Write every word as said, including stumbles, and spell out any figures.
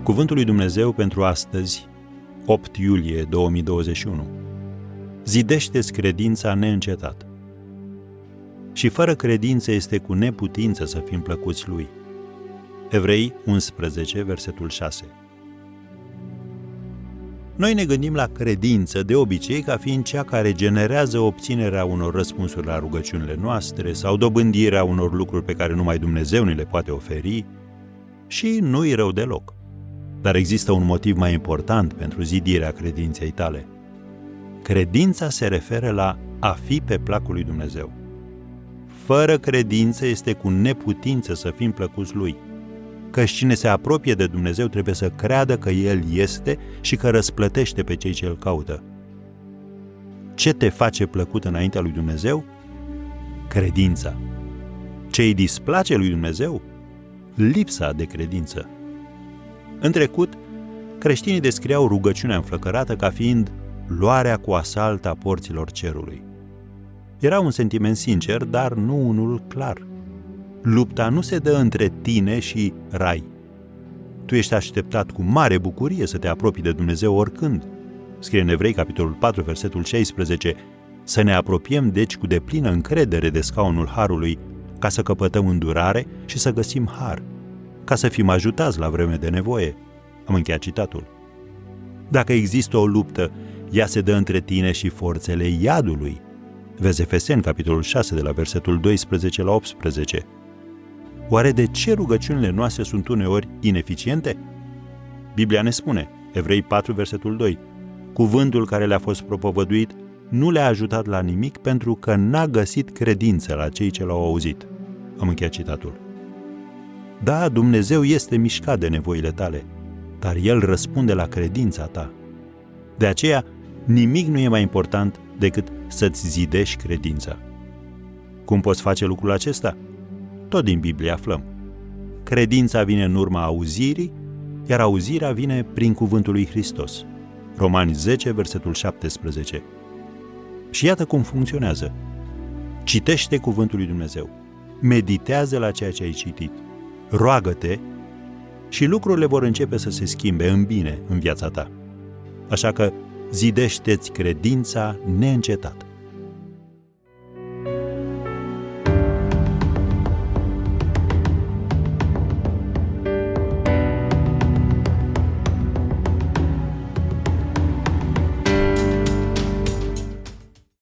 Cuvântul lui Dumnezeu pentru astăzi, opt iulie două mii douăzeci și unu. Zidește-ți credința neîncetat. Și fără credință este cu neputință să fim plăcuți lui. Evrei unsprezece, versetul șase. Noi ne gândim la credință de obicei ca fiind cea care generează obținerea unor răspunsuri la rugăciunile noastre sau dobândirea unor lucruri pe care numai Dumnezeu ni le poate oferi, și nu-i rău deloc. Dar există un motiv mai important pentru zidirea credinței tale. Credința se referă la a fi pe placul lui Dumnezeu. Fără credință este cu neputință să fim plăcuți lui. Căci cine se apropie de Dumnezeu trebuie să creadă că El este și că răsplătește pe cei ce îl caută. Ce te face plăcut înaintea lui Dumnezeu? Credința. Ce îi displace lui Dumnezeu? Lipsa de credință. În trecut, creștinii descriau rugăciunea înflăcărată ca fiind luarea cu asalt a porților cerului. Era un sentiment sincer, dar nu unul clar. Lupta nu se dă între tine și rai. Tu ești așteptat cu mare bucurie să te apropii de Dumnezeu oricând. Scrie în Evrei, capitolul patru, versetul șaisprezece, să ne apropiem deci cu deplină încredere de scaunul harului, ca să căpătăm îndurare și să găsim har, ca să fim ajutați la vreme de nevoie. Am încheiat citatul. Dacă există o luptă, ea se dă între tine și forțele iadului. Vezi Efeseni, capitolul șase, de la versetul doisprezece la optsprezece. Oare de ce rugăciunile noastre sunt uneori ineficiente? Biblia ne spune, Evrei patru, versetul doi, cuvântul care le-a fost propovăduit nu le-a ajutat la nimic pentru că n-a găsit credință la cei ce l-au auzit. Am încheiat citatul. Da, Dumnezeu este mișcat de nevoile tale, dar El răspunde la credința ta. De aceea, nimic nu e mai important decât să-ți zidești credința. Cum poți face lucrul acesta? Tot din Biblie aflăm. Credința vine în urma auzirii, iar auzirea vine prin cuvântul lui Hristos. Romani zece, versetul șaptesprezece. Și iată cum funcționează. Citește cuvântul lui Dumnezeu. Meditează la ceea ce ai citit. Roagă-te și lucrurile vor începe să se schimbe în bine în viața ta. Așa că zidește-ți credința neîncetat.